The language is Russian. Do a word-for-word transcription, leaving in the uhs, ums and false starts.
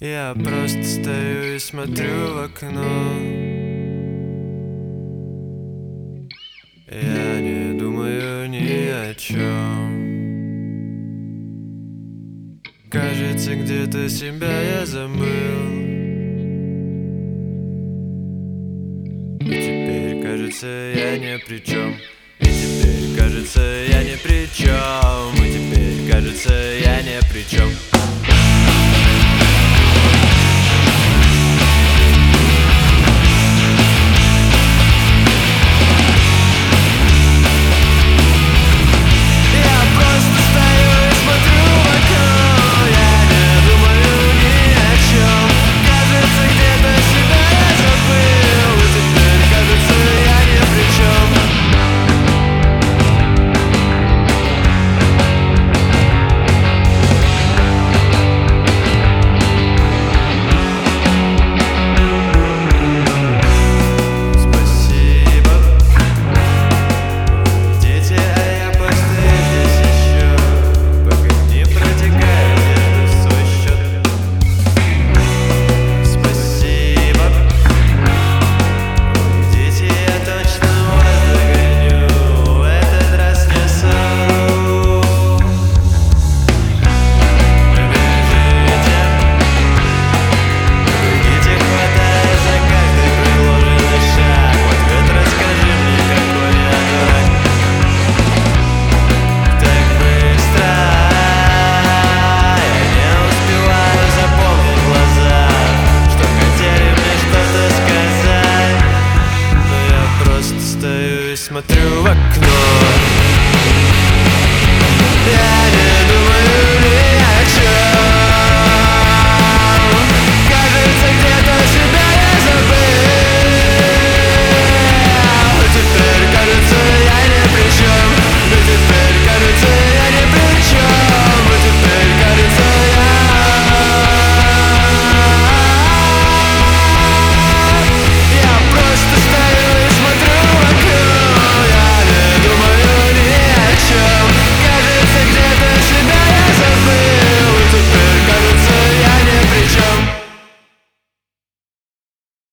Я просто стою и смотрю в окно. Я не думаю ни о чем. Кажется, где-то себя я забыл. И теперь, кажется, я ни при чем. И теперь, кажется, я ни при чем. И теперь, кажется, я ни при чем.